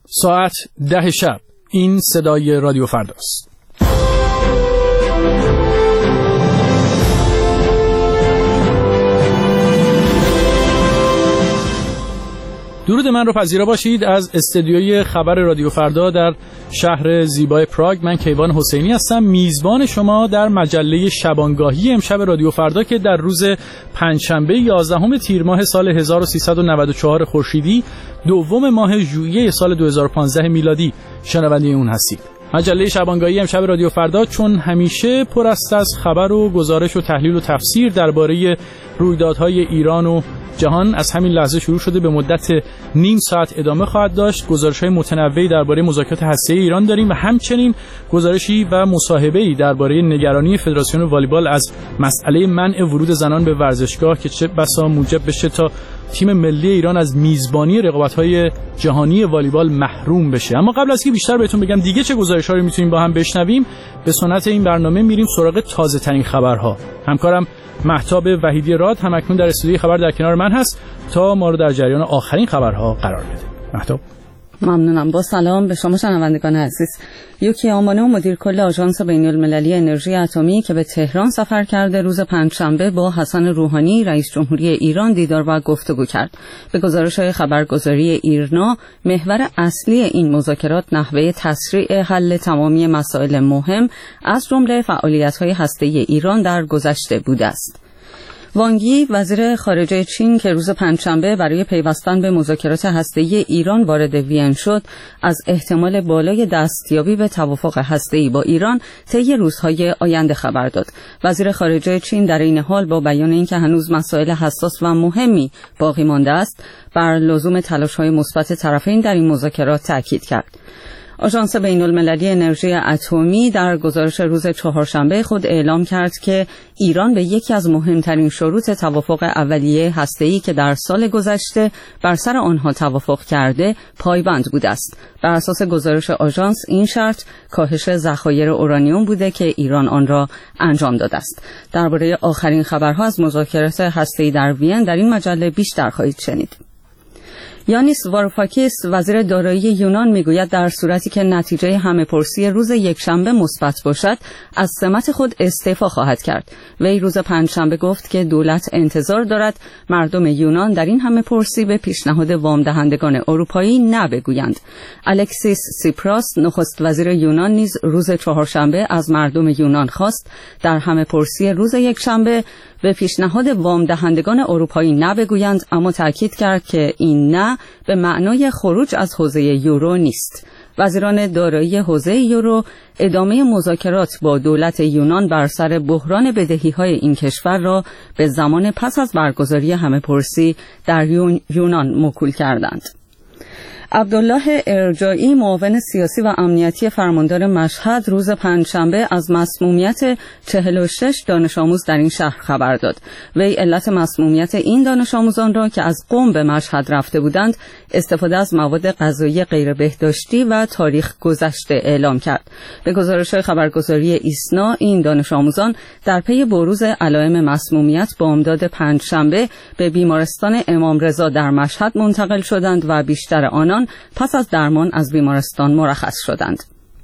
ساعت 10 شب. این صدای رادیو فرداست. درود من رو پذیرا باشید از استدیوی خبر رادیو فردا در شهر زیبای پراگ. من کیوان حسینی هستم، میزبان شما در مجله شبانگاهی امشب رادیو فردا که در روز پنجشنبه 11 تیر ماه سال 1394 خورشیدی، دوم ماه ژوئیه سال 2015 میلادی شنونده اون هستید. مجله شبانگاهی امشب رادیو فردا چون همیشه پر است از خبر و گزارش و تحلیل و تفسیر درباره رویدادهای ایران و جهان. از همین لحظه شروع شده، به مدت نیم ساعت ادامه خواهد داشت. گزارش‌های متنوعی درباره مذاکرات هسته‌ای ایران داریم و همچنین گزارشی و مصاحبه‌ای درباره نگرانی فدراسیون والیبال از مسئله منع ورود زنان به ورزشگاه که چه بسا موجب بشه تا تیم ملی ایران از میزبانی رقابت‌های جهانی والیبال محروم بشه. اما قبل از که بیشتر بهتون بگم دیگه چه گزارش‌ها رو می‌تونیم با هم بشنویم، به سنت این برنامه میریم سراغ تازه‌ترین خبرها. همکارم مهتاب وحیدی راد هم اکنون در استودیوی خبر در کنار من هست تا ما رو در جریان آخرین خبرها قرار بده. مهتاب. ممنونم. با سلام به شما شنوندگان عزیز. یوکی آمانو مدیر کل آژانس بین‌المللی انرژی اتمی که به تهران سفر کرده، روز پنجشنبه با حسن روحانی رئیس جمهوری ایران دیدار و گفتگو کرد. به گزارش‌های خبرگزاری ایرنا، محور اصلی این مذاکرات نحوه تسریع حل تمامی مسائل مهم از جمله فعالیت‌های هسته‌ای ایران در گذشته بوده است. وانگ یی وزیر خارجه چین که روز پنجشنبه برای پیوستن به مذاکرات هسته‌ای ایران وارد وین شد، از احتمال بالای دستیابی به توافق هسته‌ای با ایران طی روزهای آینده خبر داد. وزیر خارجه چین در این حال با بیان اینکه هنوز مسائل حساس و مهمی باقی مانده است، بر لزوم تلاش‌های مثبت طرفین در این مذاکرات تاکید کرد. آژانس بین‌المللی انرژی اتمی در گزارش روز چهارشنبه خود اعلام کرد که ایران به یکی از مهمترین شروط توافق اولیه هسته‌ای که در سال گذشته بر سر آنها توافق کرده پایبند بوده است. بر اساس گزارش آژانس این شرط کاهش ذخایر اورانیوم بوده که ایران آن را انجام داده است. درباره آخرین خبرها از مذاکرات هسته‌ای در وین در این مجله بیشتر خواهید شنید. یانیس واروفاکیس وزیر دارایی یونان میگوید در صورتی که نتیجه همه‌پرسی روز یکشنبه مثبت باشد، از سمت خود استعفا خواهد کرد. وی روز پنجشنبه گفت که دولت انتظار دارد مردم یونان در این همه‌پرسی به پیشنهاد وام دهندگان اروپایی نه بگویند. الکسیس سیپراس نخست وزیر یونان نیز روز چهارشنبه از مردم یونان خواست در همه‌پرسی روز یکشنبه به پیشنهاد وام دهندگان اروپایی نه بگویند، اما تاکید کرد که این نه به معنای خروج از حوزه یورو نیست. وزیران دارایی حوزه یورو ادامه مذاکرات با دولت یونان بر سر بحران بدهی‌های این کشور را به زمان پس از برگزاری همه‌پرسی در یونان موکول کردند. عبدالله ارجایی معاون سیاسی و امنیتی فرماندار مشهد روز پنجشنبه از مسمومیت 46 دانش آموز در این شهر خبر داد. وی علت مسمومیت این دانش آموزان را که از قم به مشهد رفته بودند استفاده از مواد غذایی غیر بهداشتی و تاریخ گذشته اعلام کرد. به گزارش خبرگزاری ایسنا، این دانش آموزان در پی بروز علائم مسمومیت بامداد پنجشنبه به بیمارستان امام رضا در مشهد منتقل شدند و بیشتر آنان پس از درمان از بیمارستان مرخص شدند.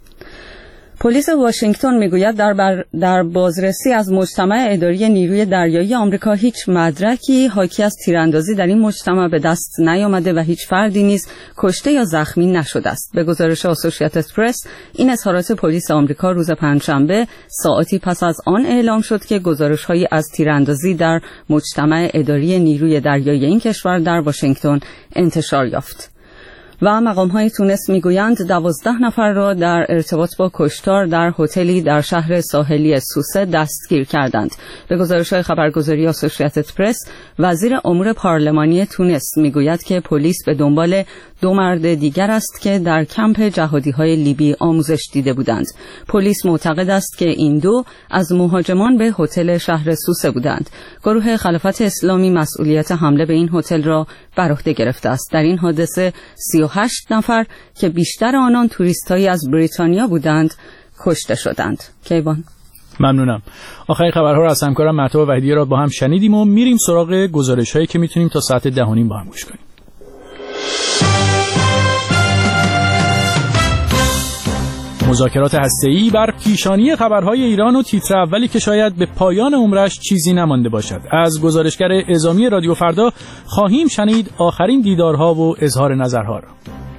پلیس واشنگتن میگوید در بازرسی از مجتمع اداری نیروی دریایی آمریکا هیچ مدرکی حاکی از تیراندازی در این مجتمع به دست نیامده و هیچ فردی نیز کشته یا زخمی نشده است. به گزارش اسوسییتد پرس، این اظهارات پلیس آمریکا روز پنجشنبه ساعتی پس از آن اعلام شد که گزارش‌هایی از تیراندازی در مجتمع اداری نیروی دریایی این کشور در واشنگتن انتشار یافت. و مقام‌های تونس میگویند 12 نفر را در ارتباط با کشتار در هتلی در شهر ساحلی سوسه دستگیر کردند. به گزارش‌های خبرگزاری اسوسییتد پرس، وزیر امور پارلمانی تونس میگوید که پلیس به دنبال 2 مرد دیگر است که در کمپ جهادی‌های لیبی آموزش دیده بودند. پلیس معتقد است که این 2 از مهاجمان به هتل شهر سوسه بودند. گروه خلافت اسلامی مسئولیت حمله به این هتل را بر عهده گرفته است. در این حادثه 38 نفر که بیشتر آنان توریستایی از بریتانیا بودند کشته شدند. کیوان. ممنونم. آخرین خبرها رو از همکارم مهتاب وحیدی را با هم شنیدیم و میریم سراغ گزارش‌هایی که میتونیم تا ساعت 10:30 با هم گوش کنیم. مذاکرات هسته‌ای بر پیشانی خبرهای ایران و تیتر اولی که شاید به پایان عمرش چیزی نمانده باشد. از گزارشگر اعزامی رادیو فردا خواهیم شنید آخرین دیدارها و اظهار نظرها را.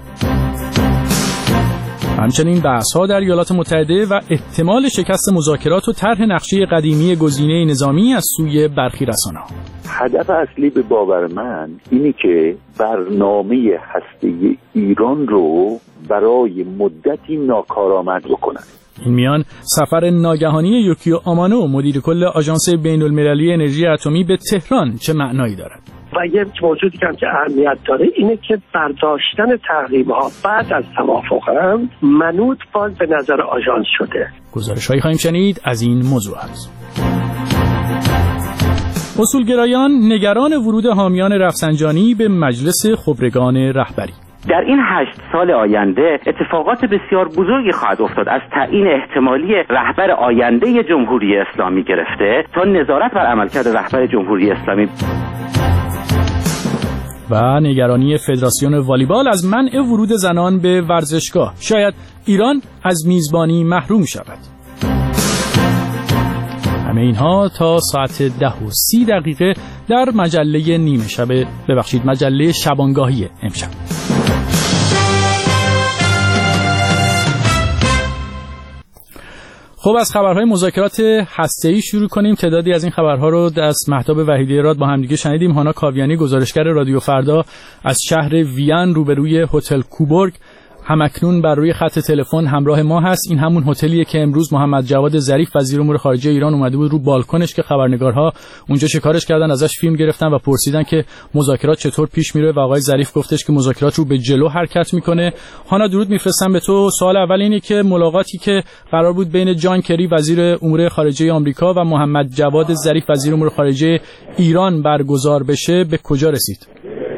همچنین بحث‌ها در ایالات متحده و احتمال شکست مذاکرات و طرح نقشه قدیمی گزینه نظامی از سوی برخی رسانه‌ها. هدف اصلی به باور من اینه که برنامه هسته‌ای ایران رو برای مدتی ناکارآمد بکنن. این میان سفر ناگهانی یوکیو آمانو مدیر کل آژانس بین‌المللی انرژی اتمی به تهران چه معنایی دارد؟ و یک موضوعی که اهمیت داره اینه که برداشتن تحریم‌ها بعد از توافق هم منوط باز به نظر آژانس شده. گزارش‌هایی خواهیم شنید از این موضوعات. اصولگرایان نگران ورود حامیان رفسنجانی به مجلس خبرگان رهبری. در این 8 سال آینده اتفاقات بسیار بزرگی خواهد افتاد، از تعیین احتمالی رهبر آینده جمهوری اسلامی گرفته تا نظارت بر عملکرد رهبر جمهوری اسلامی. و نگرانی فدراسیون والیبال از منع ورود زنان به ورزشگاه. شاید ایران از میزبانی محروم شود. همه اینها تا ساعت 10:30 در مجله نیمه شب، مجله شبانگاهی امشب. خب از خبرهای مذاکرات هسته‌ای شروع کنیم. تعدادی از این خبرها رو از مهتاب وحیدی راد با همدیگه شنیدیم. هانا کاویانی گزارشگر رادیو فردا از شهر وین روبروی هتل کوبورگ همکنون بر روی خط تلفن همراه ما هست. این همون هتلیه که امروز محمد جواد ظریف وزیر امور خارجه ایران اومده بود رو بالکنش که خبرنگارها اونجا شکارش کردن، ازش فیلم گرفتن و پرسیدن که مذاکرات چطور پیش میره و آقای ظریف گفتش که مذاکرات رو به جلو حرکت میکنه. هانا درود میفرستم به تو. سوال اول اینه که ملاقاتی که قرار بود بین جان کری وزیر امور خارجه آمریکا و محمد جواد ظریف وزیر امور خارجه ایران برگزار بشه به کجا رسید؟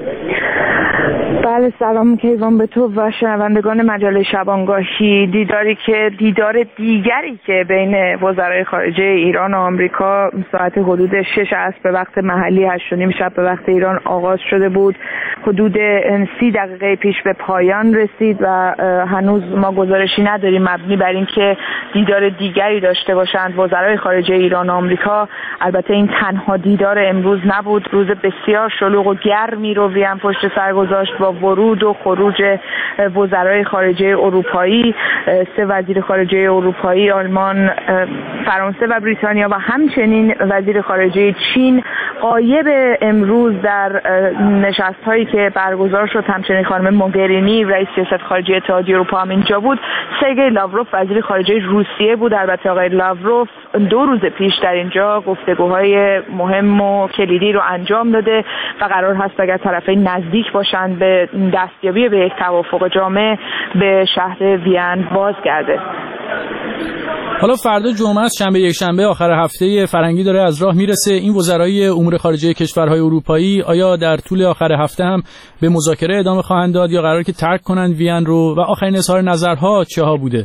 بله، سلام کیوان به تو و شنوندگان مجله شبانگاهی. دیدار دیگری که بین وزرای خارجه ایران و آمریکا ساعت حدود 6 عصر به وقت محلی 8:30 شب به وقت ایران آغاز شده بود، حدود 30 دقیقه پیش به پایان رسید و هنوز ما گزارشی نداریم مبنی بر اینکه دیدار دیگری داشته باشند وزرای خارجه ایران و آمریکا. البته این تنها دیدار امروز نبود. روز بسیار شلوغ و گرمی رو وین پشت سر گذاشت با ورود و خروج وزرای خارجه اروپایی. 3 وزیر خارجه اروپایی، آلمان، فرانسه و بریتانیا و همچنین وزیر خارجه چین غایب امروز در نشست‌هایی که برگزار شد. همچنین خانم موگرینی رئیس سیاست خارجی اتحادیه اروپا هم اینجا بود. سرگئی لاوروف وزیر خارجه روسیه بود. البته آقای لاوروف 2 روز پیش در اینجا گفتگوهای مهم و کلیدی رو انجام داده و قرار هست اگر طرفین نزدیک باشند به دستیابی به یک توافق جامع به شهر وین بازگرده. حالا فردا جمعه است، شنبه یکشنبه آخر هفته فرنگی داره از راه میرسه. این وزرای امور خارجه کشورهای اروپایی آیا در طول آخر هفته هم به مذاکره ادامه خواهند داد یا قراره که ترک کنند وین رو و آخرین اظهار نظرها چه ها بوده؟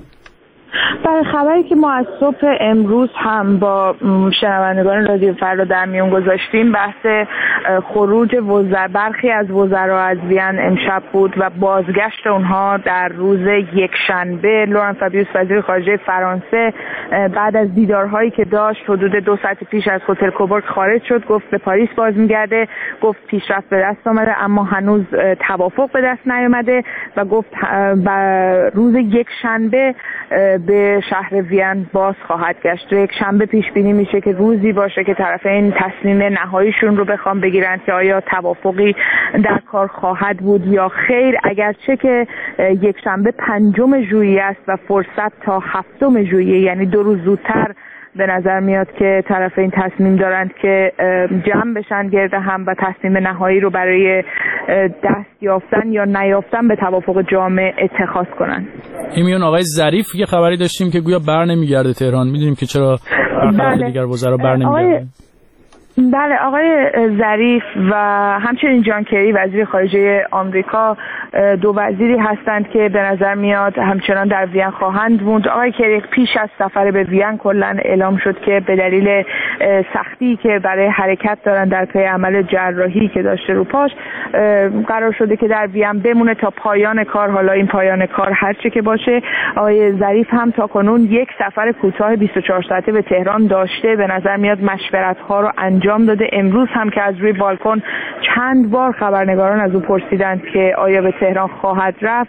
برای خبری که ما از صبح امروز هم با شنوندگان رادیو فردا در میون گذاشتیم، بحث خروج برخی از وزرا از وین امشب بود و بازگشت اونها در روز یکشنبه. لورن فابیوس وزیر خارجه فرانسه بعد از دیدارهایی که داشت حدود 2 ساعت پیش از هتل کوبورگ خارج شد، گفت به پاریس باز میگرده، گفت پیشرفت به دست آمده اما هنوز توافق به دست نیامده و گفت روز یکشنبه به شهر وین باز خواهد گشت. یک شنبه پیش بینی میشه که روزی باشه که طرفین تصمیم نهاییشون رو بخوام بگیرن که آیا توافقی در کار خواهد بود یا خیر، اگرچه که یک شنبه 5 ژوئیه است و فرصت تا 7 ژوئیه، یعنی 2 روز زودتر به نظر میاد که طرفین تصمیم دارند که جمع بشن گرد هم و تصمیم نهایی رو برای دست یافتن یا نیافتن به توافق جامع اتخاذ کنن. میون آقای ظریف یه خبری داشتیم که گویا بر نمیگرده تهران. میدونیم که چرا دیگر وزرا بر نمیگردن. بله، آقای ظریف و همچنین جان کری وزیر خارجه آمریکا دو وزیری هستند که به نظر میاد همچنان در وین خواهند موند. آقای کری پیش از سفر به وین کلا اعلام شد که به دلیل سختی که برای حرکت دارن در پی عمل جراحی که داشته رو پاش قرار شده که در وین بمونه تا پایان کار. حالا این پایان کار هر چه که باشه، آقای ظریف هم تا کنون یک سفر کوتاه 24 ساعته به تهران داشته. به نظر میاد مشورت‌ها رو انجام داده. امروز هم که از روی بالکن چند بار خبرنگاران از او پرسیدند که آیا به تهران خواهد رفت،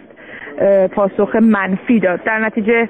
پاسخ منفی داد. در نتیجه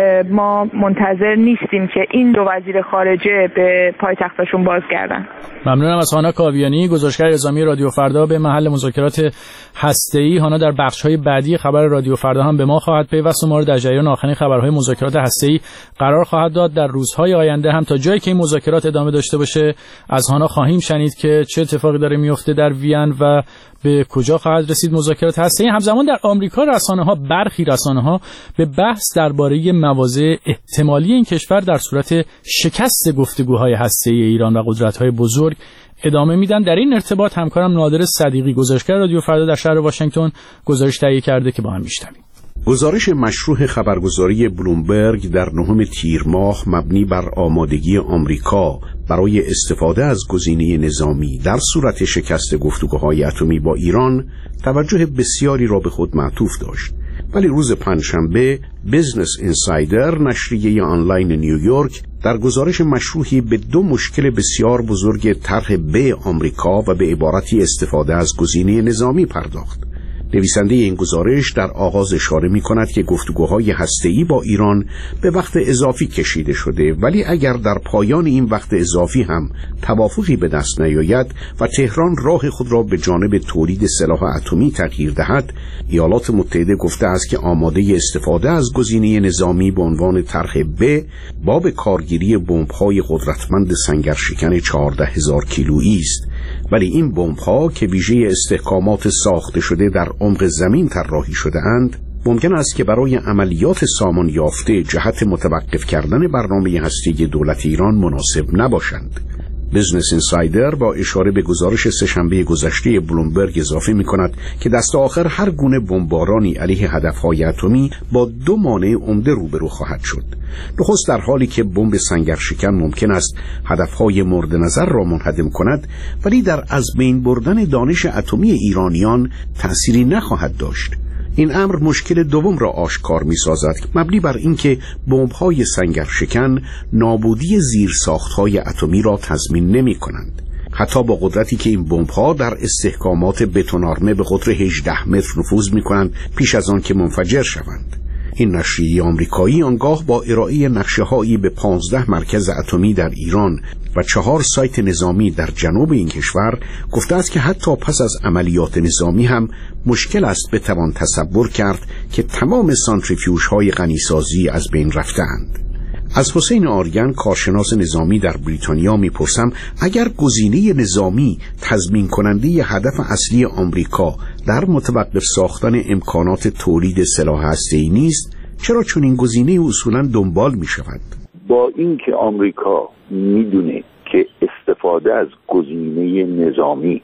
ما منتظر نیستیم که این دو وزیر خارجه به پایتختشون بازگردن. ممنونم از هانا کاویانی، گزارشگر اعزامی رادیو فردا به محل مذاکرات هسته‌ای. هانا در بخش‌های بعدی خبر رادیو فردا هم به ما خواهد پیوست و ما رو در جریان آخرین خبرهای مذاکرات هسته‌ای قرار خواهد داد. در روزهای آینده هم تا جایی که این مذاکرات ادامه داشته باشه از هانا خواهیم شنید که چه اتفاقی داره میفته در وین و به کجا خواهد رسید مذاکرات هسته‌ای. همزمان در آمریکا برخی رسانه‌ها به بحث درباره مواضع احتمالی این کشور در صورت شکست گفتگوهای هسته‌ای ایران و قدرت‌های بزرگ ادامه میدن. در این ارتباط همکارم نادر صدیقی، گزارشگر رادیو فردا در شهر واشنگتن، گزارش تهیه کرده که با هم میشنویم. گزارش مشروح خبرگزاری بلومبرگ در 9 تیر ماه مبنی بر آمادگی آمریکا برای استفاده از گزینه نظامی در صورت شکست گفتگوهای اتمی با ایران توجه بسیاری را به خود معطوف داشت. ولی روز پنجشنبه بیزنس اینسایدر، نشریه آنلاین نیویورک، در گزارش مشروحی به 2 مشکل بسیار بزرگ طرح ب آمریکا و به عبارتی استفاده از گزینه نظامی پرداخت. نویسنده این گزارش در آغاز اشاره می کند که گفتگوهای هسته‌ای با ایران به وقت اضافی کشیده شده، ولی اگر در پایان این وقت اضافی هم توافقی به دست نیاید و تهران راه خود را به جانب تولید سلاح اتمی تغییر دهد، ایالات متحده گفته است که آماده استفاده از گزینه نظامی به عنوان طرح ب با به کارگیری بمب‌های قدرتمند سنگرشکن 14,000 کیلویی است. ولی این بمب‌ها که ویژه استحکامات ساخته شده در عمق زمین طراحی شده اند، ممکن است که برای عملیات سامان یافته جهت متوقف کردن برنامه هسته‌ای دولت ایران مناسب نباشند. بیزنس اینسایدر با اشاره به گزارش سه‌شنبه گذشته بلومبرگ اضافه می‌کند که دست آخر هر گونه بمبارانی علیه هدف‌های اتمی با 2 مانع عمده روبرو خواهد شد. نخست در حالی که بمب سنگرشکن ممکن است هدف‌های مورد نظر را منهدم کند، ولی در از بین بردن دانش اتمی ایرانیان تأثیری نخواهد داشت. این امر مشکل دوم را آشکار می‌سازد، مبنی بر اینکه بمب‌های سنگرشکن نابودی زیرساخت‌های اتمی را تضمین نمی‌کنند. حتی با قدرتی که این بمب‌ها در استحکامات بتون‌آرمه به قطر 18 متر نفوذ می‌کنند پیش از آن که منفجر شوند. این نشریه آمریکایی آنگاه با ارائه نقشه‌هایی به 15 مرکز اتمی در ایران و 4 سایت نظامی در جنوب این کشور گفته است که حتی پس از عملیات نظامی هم مشکل است بتوان تصور کرد که تمام سانتریفیوژهای غنیسازی از بین رفتند. از حسین آریان، کارشناس نظامی در بریتانیا میپرسم اگر گزینه نظامی تضمین کننده هدف اصلی آمریکا در متوقف ساختن امکانات تولید سلاح هسته‌ای نیست، چرا چنین گزینه اصولاً دنبال میشود؟ با اینکه آمریکا میدونه که استفاده از گزینه نظامی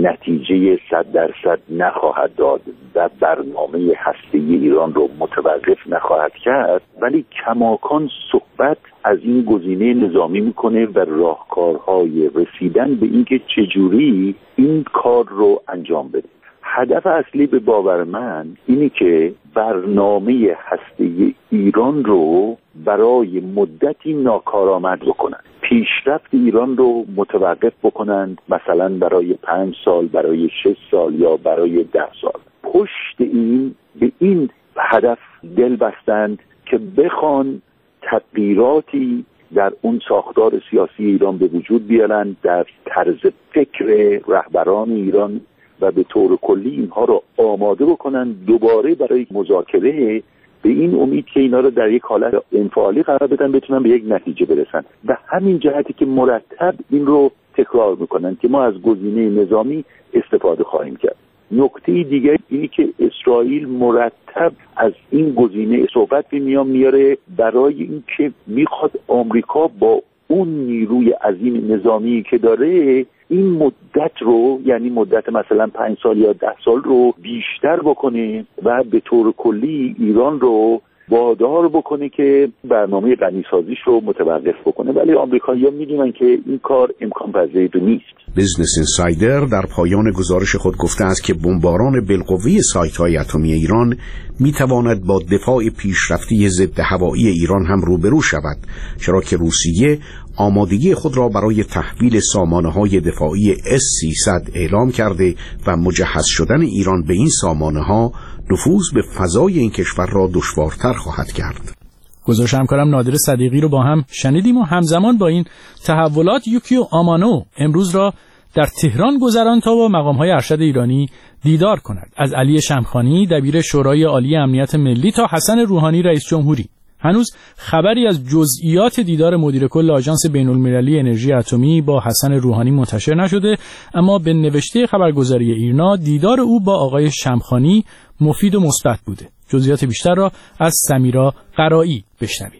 نتیجه 100% نخواهد داد و برنامه هسته‌ای ایران رو متوقف نخواهد کرد، ولی کماکان صحبت از این گزینه نظامی میکنه و راهکارهای رسیدن به اینکه چجوری این کار رو انجام بده. هدف اصلی به باور من اینه که برنامه هسته‌ای ایران رو برای مدتی ناکارآمد بکنن، پیشرفت ایران رو متوقف بکنند، مثلا برای 5 سال، برای 6 سال یا برای 10 سال. پشت این به این هدف دل بستند که بخوان تغییراتی در اون ساختار سیاسی ایران به وجود بیارن، در طرز فکر رهبران ایران و به طور کلی اینها رو آماده بکنن دوباره برای مذاکره، به این امید که اینا رو در یک حالت انفعالی قرار بدن بتونن به یک نتیجه برسن. و همین جهتی که مرتب این رو تکرار میکنن که ما از گزینه نظامی استفاده خواهیم کرد. نکته دیگه اینی که اسرائیل مرتب از این گزینه صحبت میاره برای اینکه میخواد آمریکا با اون نیروی عظیم نظامی که داره این مدت رو، یعنی مدت مثلا 5 سال یا 10 سال رو بیشتر بکنه و به طور کلی ایران رو وادار بکنه که برنامه غنیسازیش رو متوقف بکنه. ولی آمریکایی‌ها می‌دونن که این کار امکان پذیر نیست. بیزنس اینسایدر در پایان گزارش خود گفته است که بمباران بالقوه سایت‌های اتمی ایران می‌تواند با دفاع پیشرفته ضد هوایی ایران هم روبرو شود، چرا که روسیه آمادگی خود را برای تحویل سامانه‌های دفاعی S-300 اعلام کرده و مجهز شدن ایران به این سامانه‌ها نفوذ به فضای این کشور را دشوارتر خواهد کرد. گزارش همکارم نادر صدیقی رو با هم شنیدیم و همزمان با این تحولات یوکیو آمانو امروز را در تهران گذران تا با مقام‌های ارشد ایرانی دیدار کند. از علی شمخانی دبیر شورای عالی امنیت ملی تا حسن روحانی رئیس جمهوری. هنوز خبری از جزئیات دیدار مدیر کل آژانس بین‌المللی انرژی اتمی با حسن روحانی منتشر نشده، اما به نوشته خبرگزاری ایرنا دیدار او با آقای شمخانی مفید و مثبت بوده. جزئیات بیشتر را از سمیرا قرایی بشنویم.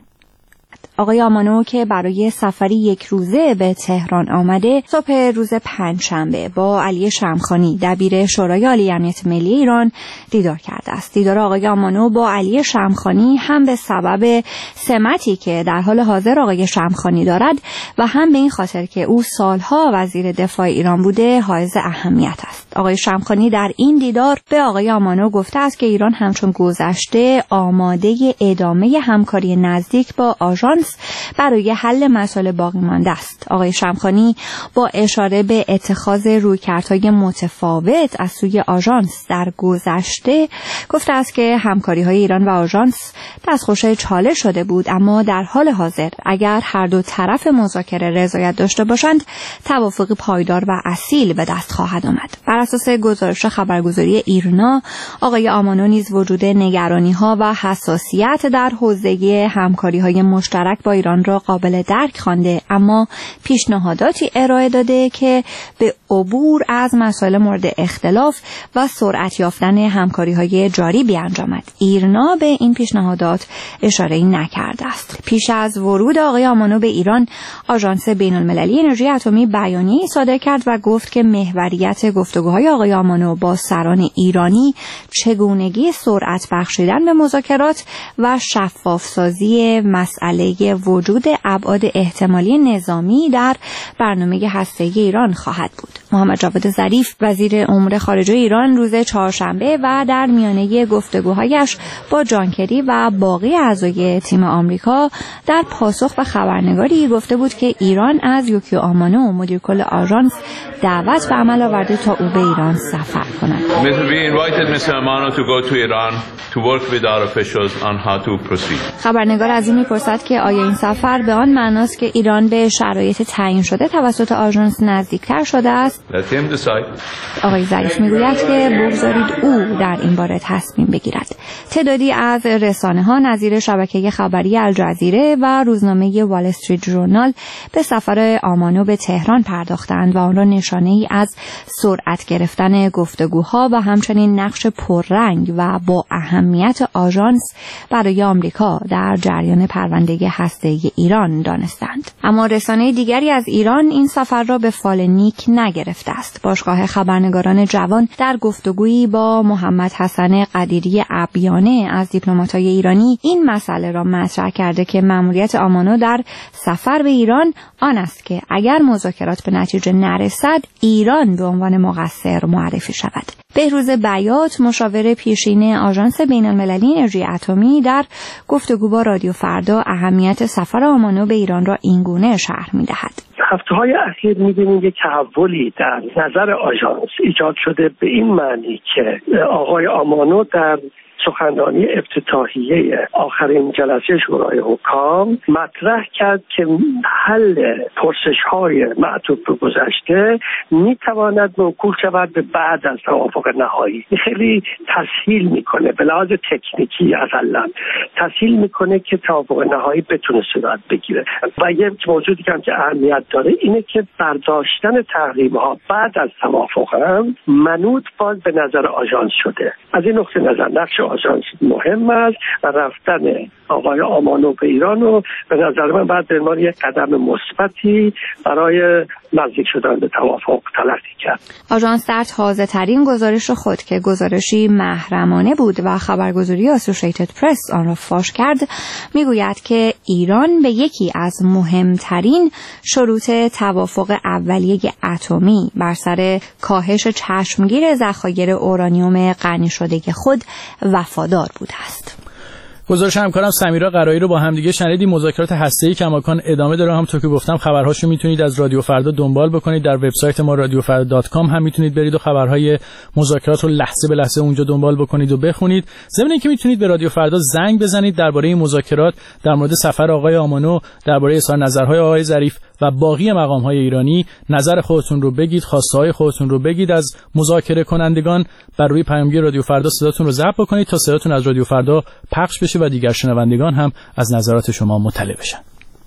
آقای آمانو که برای سفری 1 روزه به تهران آمده، صبح روز پنجشنبه با علی شمخانی دبیر شورای عالی امنیت ملی ایران دیدار کرده است. دیدار آقای آمانو با علی شمخانی هم به سبب سمتی که در حال حاضر آقای شمخانی دارد و هم به این خاطر که او سالها وزیر دفاع ایران بوده حائز اهمیت است. آقای شمخانی در این دیدار به آقای آمانو گفته است که ایران همچون گذشته آماده ادامه همکاری نزدیک با آژانس برای حل مسائل باقی مانده است. آقای شمخانی با اشاره به اتخاذ رویکردهای متفاوت از سوی آژانس در گذشته گفته است که همکاری‌های ایران و آژانس دستخوش چالش شده بود، اما در حال حاضر اگر هر دو طرف مذاکره رضایت داشته باشند توافق پایدار و اصیل به دست خواهد آمد. بر اساس گزارش خبرگزاری ایرنا، آقای آمانو نیز وجود نگرانی‌ها و حساسیت در حوزه همکاری‌های مشترک با ایران را قابل درک خوانده، اما پیشنهاداتی ارائه داده که به عبور از مسائل مورد اختلاف و سرعت یافتن همکاری‌های جاری بیانجامد. ایرنا به این پیشنهادات اشاره‌ای نکرده است. پیش از ورود آقای آمانو به ایران، آژانس بین‌المللی انرژی اتمی بیانیه‌ای صادر کرد و گفت که محوریت گفتگوهای آقای آمانو با سران ایرانی چگونگی سرعت بخشیدن به مذاکرات و شفاف‌سازی مسئله وجود ابعاد احتمالی نظامی در برنامه هسته‌ای ایران خواهد بود. محمد جاوید ظریف وزیر امور خارجه ایران روز چهارشنبه و در میانه گفتگوهایش با جان کری و باقی اعضای تیم آمریکا در پاسخ به خبرنگاری گفته بود که ایران از یوکیو آمانو مدیر کل آژانس دعوت به عمل آورده تا او به ایران سفر کند. خبرنگار از این میپرسد که آیا این سفر به آن معناست که ایران به شرایط تعیین شده توسط آژانس نزدیکتر شده است؟ آقای ظریف میگوید که بگذارید او در این باره تصمیم بگیرد. تعدادی از رسانه‌ها نظیر شبکه خبری الجزیره و روزنامه وال استریت ژورنال به سفر آمانو به تهران پرداختند و آن را نشانه‌ای از سرعت گرفتن گفتگوها و همچنین نقش پررنگ و با اهمیت آژانس برای آمریکا در جریان پرونده هسته‌ای ایران دانستند. اما رسانه دیگری از ایران این سفر را به فال نیک نگرفته است. باشگاه خبرنگاران جوان در گفتگویی با محمد حسن قدیری ابیانه از دیپلمات‌های ایرانی این مسئله را مطرح کرده که مأموریت آمانو در سفر به ایران آن است که اگر مذاکرات به نتیجه نرسد ایران به عنوان مقصر معرفی شود. بهروز بیات مشاور پیشین آژانس بین‌المللی انرژی اتمی در گفتگو با رادیو فردا اهمیت سفر آمانو به ایران را اینگونه شرح می‌دهد. هفته‌های اخیر می‌بینیم یک تحولی در نظر آژانس ایجاد شده به این معنی که آقای آمانو در سخنرانی افتتاحیه آخرین جلسه شورای حکام مطرح کرد که حل پرسش‌های معطوف به گذشته می‌تواند موکول شود به بعد از توافق نهایی. خیلی تسهیل می‌کنه به لحاظ تکنیکی اصلا تسهیل می‌کنه که توافق نهایی بتونه صورت بگیره. و یه موضوعی که اهمیت داره اینه که برداشتن تحریم‌ها بعد از توافق هم منوط باز به نظر آژانس شده. از این نقطه نظر نقش آژانس مهم است و رفتن آقای آمانو به ایران رو به نظر من بعد به عنوان یک قدم مثبتی برای نزدیک شدن به توافق تلقی کرد. آژانس در تازه ترین گزارش خود که گزارشی محرمانه بود و خبرگزاری اسوسییتد پرس آن را فاش کرد میگوید که ایران به یکی از مهمترین شروط توافق اولیه اتمی بر سر کاهش چشمگیر ذخایر اورانیوم غنی شده خود وفادار بوده است. گزارش همکارم سمیرا قرایی رو با هم دیگه شنیدیم. مذاکرات هسته‌ای کماکان ادامه داره. همونطور که گفتم خبرهاشو میتونید از رادیو فردا دنبال بکنید. در وبسایت ما radiofarda.com هم میتونید برید و خبرهای مذاکرات رو لحظه به لحظه اونجا دنبال بکنید و بخونید. ضمن اینکه میتونید به رادیو فردا زنگ بزنید درباره این مذاکرات، در مورد سفر آقای آمانو، درباره اظهار نظرهای آقای ظریف و باقی مقام‌های ایرانی نظر خودتون رو بگید، خواسته‌های خودتون رو بگید از مذاکره کنندگان. بر روی پیامگیر رادیو فردا صداتون رو ضبط بکنید تا صداتون از رادیو فردا پخش بشه و دیگر شنوندگان هم از نظرات شما مطلع بشن.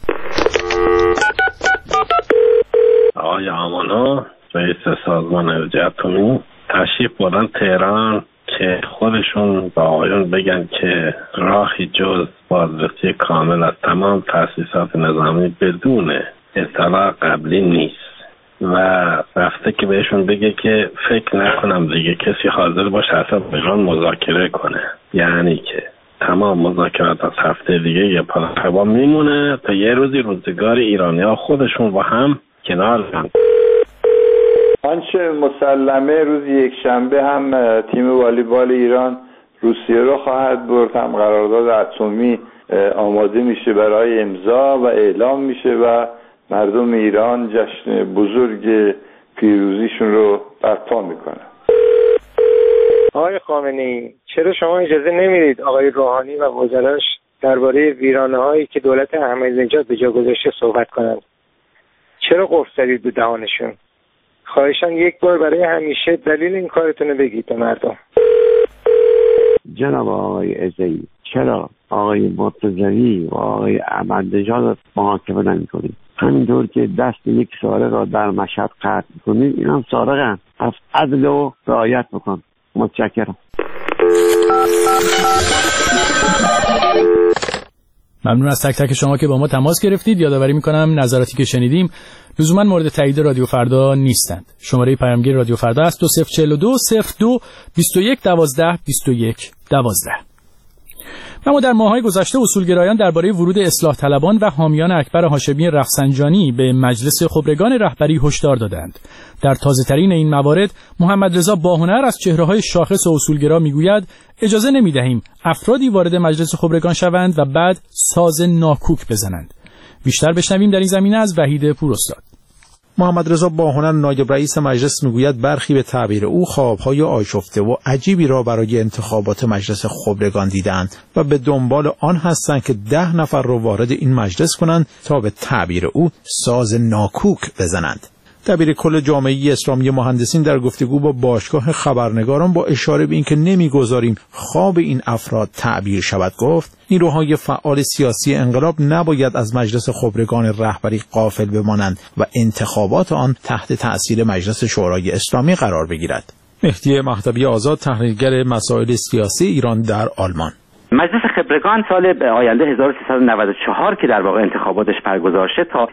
آقای آمانو رئیس سازمان انرژی اتمی تشریف بردن تهران که خودشون با آقایون بگن که راهی جز بازرسی کامل از تمام تأسیسات نظامی بدون اطلاع قبلی نیست و رفته که بهشون بگه که فکر نکنم دیگه کسی حاضر باشه اصلا بهشون مذاکره کنه، یعنی که تمام مذاکرات از هفته دیگه یه پا هوا میمونه تا یه روزی روزگار ایرانی‌ها خودشون با هم کنار هم. آنچه مسلمه روز یک شنبه هم تیم والیبال ایران روسیه رو خواهد برد، هم قرارداد اتمی آماده میشه برای امضا و اعلام میشه و مردم ایران جشن بزرگ پیروزیشون رو برپا میکنن. آقای خامنه‌ای، چرا شما اجازه نمیدید آقای روحانی و وزراش درباره ویرانه‌هایی که دولت احمدی‌نژاد به جا گذاشته صحبت کنند؟ چرا قفل زدید به دهانشون؟ خواهشاً یک بار برای همیشه دلیل این کارتون رو بگید به مردم. جناب آقای عزیزی، چرا آقای مرتضوی و آقای احمدی‌نژاد محاکمه نمی‌کنید؟ همینطور که دست یک سارق را در مشهد قطع می‌کنید، این هم سارقن. پس عدل و رعایت بکن. متشکرم. ممنون از تک تک شما که با ما تماس گرفتید. یادآوری می‌کنم نظراتی که شنیدیم لزوما مورد تایید رادیو فردا نیستند. شماره پیامگیر رادیو فردا است 2042 02 21 12 21 12. اما در ماه‌های گذشته اصولگرایان درباره ورود اصلاح طلبان و حامیان اکبر هاشمی رفسنجانی به مجلس خبرگان رهبری هشدار دادند. در تازه‌ترین این موارد محمد رضا باهنر از چهره‌های شاخص اصولگرا میگوید اجازه نمی‌دهیم افرادی وارد مجلس خبرگان شوند و بعد ساز ناکوک بزنند. بیشتر بشنویم در این زمینه از وحید پوراستاد. محمد رضا باهنر نایب رئیس مجلس میگوید برخی به تعبیر او خواب‌های آشفته و عجیبی را برای انتخابات مجلس خبرگان دیدند و به دنبال آن هستند که 10 نفر را وارد این مجلس کنند تا به تعبیر او ساز ناکوک بزنند. دبیر کل جامعه اسلامی مهندسین در گفتگو با باشگاه خبرنگاران با اشاره به اینکه نمیگذاریم خواب این افراد تعبیر شود گفت نیروهای فعال سیاسی انقلاب نباید از مجلس خبرگان رهبری غافل بمانند و انتخابات آن تحت تأثیر مجلس شورای اسلامی قرار بگیرد. مهدی مهدوی آزاد، تحلیلگر مسائل سیاسی ایران در آلمان: مجلس خبرگان سال آینده 1394 که در واقع انتخاباتش برگزار شه تا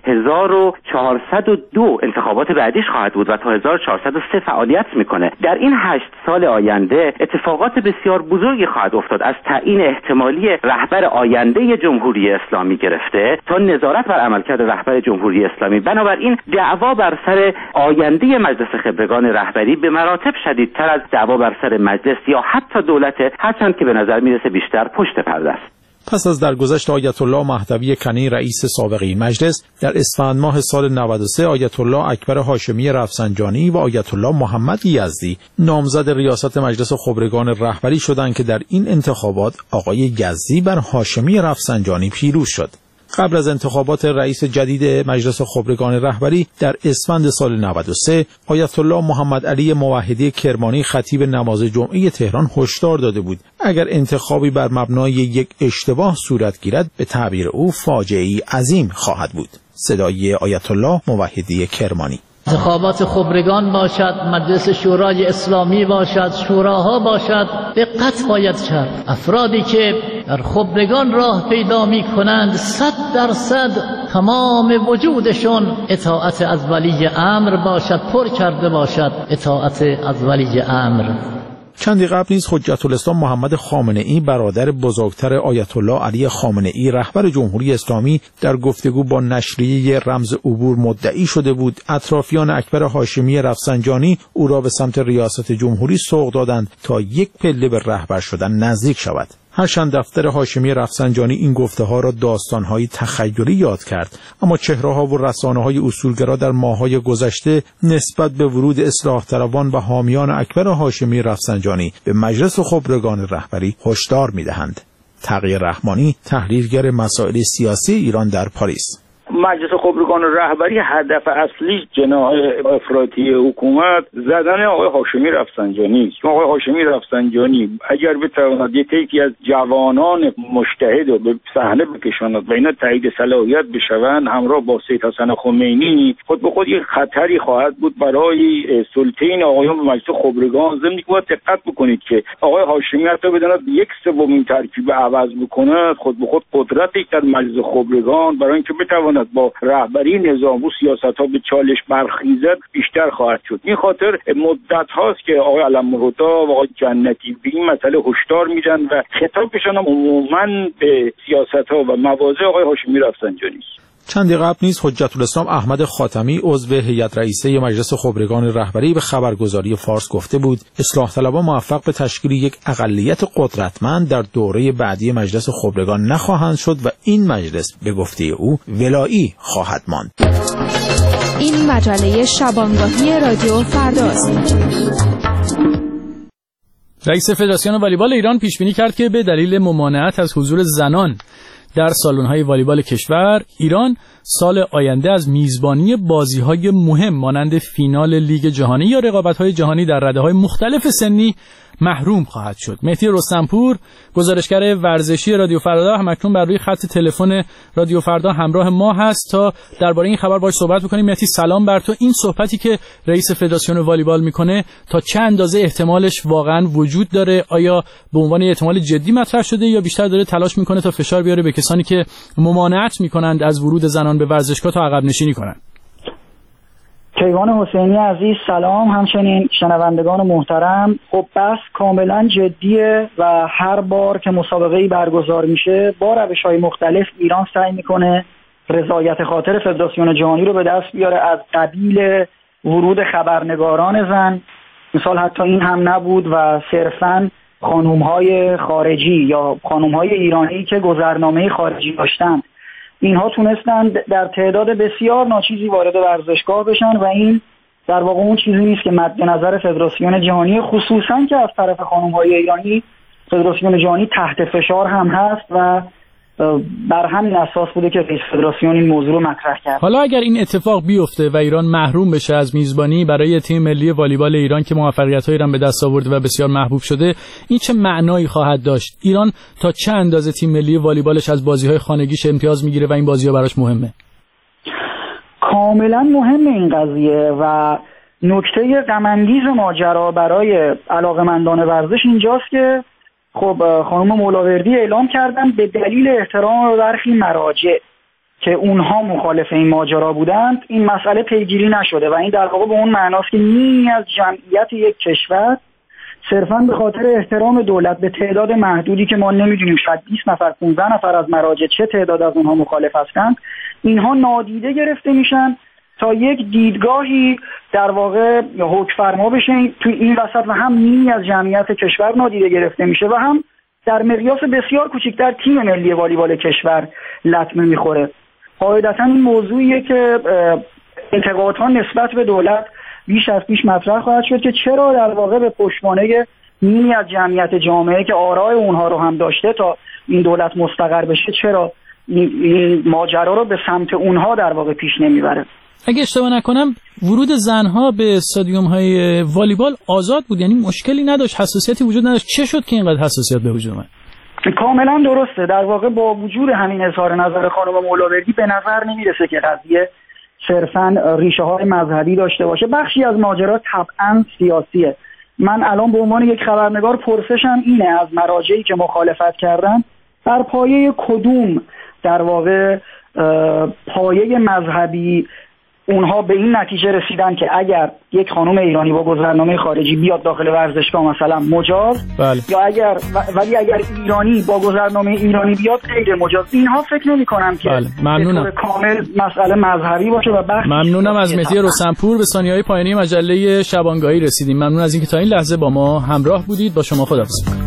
1402 انتخابات بعدیش خواهد بود و تا 1403 فعالیت میکنه. در این 8 سال آینده اتفاقات بسیار بزرگی خواهد افتاد، از تعیین احتمالی رهبر آینده جمهوری اسلامی گرفته تا نظارت بر عملکرد رهبر جمهوری اسلامی. بنابراین دعوا بر سر آینده مجلس خبرگان رهبری به مراتب شدیدتر از دعوا بر سر مجلس یا حتی دولت، هرچند که به نظر میرسه بیشتر پشت پرده است. پس از درگذشت آیت الله مهدوی کنی رئیس سابق این مجلس، در اسفند ماه سال 93 آیت الله اکبر هاشمی رفسنجانی و آیت الله محمد یزدی نامزد ریاست مجلس خبرگان رهبری شدند که در این انتخابات آقای یزدی بر هاشمی رفسنجانی پیروز شد. قبل از انتخابات رئیس جدید مجلس خبرگان رهبری در اسفند سال 93 آیت الله محمد علی موحدی کرمانی خطیب نماز جمعه تهران هشدار داده بود اگر انتخابی بر مبنای یک اشتباه صورت گیرد به تعبیر او فاجعه‌ای عظیم خواهد بود. صدای آیت الله موحدی کرمانی. انتخابات خبرگان باشد، مجلس شورای اسلامی باشد، شوراها باشد، دقت باید کرد. افرادی که در خبرگان راه پیدا می کنند 100% تمام وجودشون اطاعت از ولی امر باشد، پر کرده باشد اطاعت از ولی امر. چندی قبل نیز حجت الاسلام محمد خامنه‌ای برادر بزرگتر آیت الله علی خامنه‌ای رهبر جمهوری اسلامی در گفتگو با نشریه رمز عبور مدعی شده بود اطرافیان اکبر هاشمی رفسنجانی او را به سمت ریاست جمهوری سوق دادند تا یک پله به رهبر شدن نزدیک شود. هرچند دفتر هاشمی رفسنجانی این گفته‌ها را داستان‌های تخیلی یاد کرد، اما چهره‌ها و رسانه‌های اصولگرا در ماه‌های گذشته نسبت به ورود اصلاح طلبان و حامیان اکبر هاشمی رفسنجانی به مجلس خبرگان رهبری هشدار می‌دهند. تقی رحمانی، تحلیلگر مسائل سیاسی ایران در پاریس: مجلس خبرگان رهبری هدف اصلی جناح افراطی حکومت زدن آقای هاشمی رفسنجانی است. آقای هاشمی رفسنجانی اگر بتواند یک تیکی از جوانان مجتهد رو به صحنه بکشاند و اینا تایید صلاحیت بشوند همراه با سید حسن خمینی، خود به خود یک خطری خواهد بود برای سلطه این آقایان به مجلس خبرگان. ضمن اینکه باید دقت بکنید که آقای هاشمی حتی بداند 1/3 ترکیب عوض بکند، خود به خود قدرتی در مجلس خبرگان برای اینکه بتواند با رهبری نظام و سیاست‌ها به چالش برخیزد بیشتر خواهد شد. این خاطر مدت هاست که آقای علم‌الهدی و آقای جنتی به این مسئله هشدار میدن و خطابشان هم عموماً به سیاست‌ها و مواضع آقای هاشمی رفسنجانی است. چندی قبل نیز حجت الاسلام احمد خاتمی عضو هیئت رئیسه مجلس خبرگان رهبری به خبرگزاری فارس گفته بود اصلاح طلبان موفق به تشکیل یک اقلیت قدرتمند در دوره بعدی مجلس خبرگان نخواهند شد و این مجلس به گفته او ولایی خواهد ماند. این مجله شبانگاهی رادیو فرداست. رئیس فدراسیون والیبال ایران پیش بینی کرد که به دلیل ممانعت از حضور زنان در سالن‌های والیبال کشور، ایران سال آینده از میزبانی بازی‌های مهم مانند فینال لیگ جهانی یا رقابت‌های جهانی در رده‌های مختلف سنی محروم خواهد شد. مهدی رستمپور، گزارشگر ورزشی رادیو فردا، همکنون بر روی خط تلفن رادیو فردا همراه ما هست تا درباره این خبر باهاش صحبت بکنیم. مهدی سلام بر تو. این صحبتی که رئیس فدراسیون والیبال میکنه تا چه اندازه احتمالش واقعا وجود داره؟ آیا به عنوان احتمال جدی مطرح شده یا بیشتر داره تلاش میکنه تا فشار بیاره به کسانی که ممانعت میکنند از ورود زنان به ورزشگاه تا عقب نشینی کنند؟ کیوان حسینی عزیز سلام، همچنین شنوندگان محترم. خب بحث کاملا جدیه و هر بار که مسابقه‌ای برگزار میشه با روش‌های مختلف ایران سعی میکنه رضایت خاطر فدراسیون جهانی رو به دست بیاره، از قبیل ورود خبرنگاران زن. مثال حتی این هم نبود و صرفاً خانوم‌های خارجی یا خانوم‌های ایرانی که گذرنامه خارجی داشتن، اینها تونستن در تعداد بسیار ناچیزی وارد ورزشگاه بشن و این در واقع اون چیزی نیست که مد نظر فدراسیون جهانی، خصوصا که از طرف خانم‌های ایرانی فدراسیون جهانی تحت فشار هم هست و بر همین اساس بوده که رئیس فدراسیون این موضوع رو مطرح کرد. حالا اگر این اتفاق بیفته و ایران محروم بشه از میزبانی برای تیم ملی والیبال ایران که موفقیت‌هایی را به دست آورده و بسیار محبوب شده، این چه معنایی خواهد داشت؟ ایران تا چه اندازه تیم ملی والیبالش از بازی‌های خانگیش امتیاز میگیره و این بازی‌ها براش مهمه؟ کاملا مهمه این قضیه و نکته غم انگیز ماجرا برای علاقه‌مندان ورزش اینجاست که خب خانم مولاوردی اعلام کردن به دلیل احترام برخی مراجع که اونها مخالف این ماجرا بودند این مسئله پیگیری نشده و این در واقع به اون معناست که نیمی از جمعیت یک کشور صرفاً به خاطر احترام دولت به تعداد محدودی که ما نمیدونیم شاید 20 نفر 15 نفر از مراجع چه تعداد از اونها مخالف هستند، اینها نادیده گرفته میشن تا یک دیدگاهی در واقع حکم فرما بشه تو این وسط و هم نیمی از جمعیت کشور نادیده گرفته میشه و هم در مقیاس بسیار کوچکتر تیم ملی والیبال کشور لطمه میخوره. قاعدتا این موضوعیه که انتقادها نسبت به دولت بیش از پیش مطرح خواهد شد که چرا در واقع به پشتوانه نیمی از جمعیت جامعه که آرای اونها رو هم داشته تا این دولت مستقر بشه چرا این ماجرا رو به سمت اونها در واقع پیش نمیبره. اگه اشتباه نکنم ورود زنها به استادیوم‌های والیبال آزاد بود، یعنی مشکلی نداشت، حساسیتی وجود نداشت. چه شد که اینقدر حساسیت به وجود اومد؟ کاملا درسته. در واقع با وجود همین اظهار نظر خانم مولاوردی به نظر نمیرسه که قضیه صرفاً ریشه های مذهبی داشته باشه. بخشی از ماجرا طبعاً سیاسیه. من الان به عنوان یک خبرنگار پرسشم اینه از مراجعی که مخالفت کردن، بر پایه کدوم در واقع پایه مذهبی اونها به این نتیجه رسیدن که اگر یک خانم ایرانی با گذرنامه خارجی بیاد داخل ورزشگاه مثلا مجاز، یا ولی اگر ایرانی با گذرنامه ایرانی بیاد غیر مجاز. اینها فکر نمی‌کنم که ممنونم. به طور کامل مسئله مذهبی باشه و بحث. ممنونم از مهدی رستمپور. به ثانیه‌های پایانی مجله شبانگاهی رسیدیم. ممنون از اینکه تا این لحظه با ما همراه بودید. با شما خداحافظ.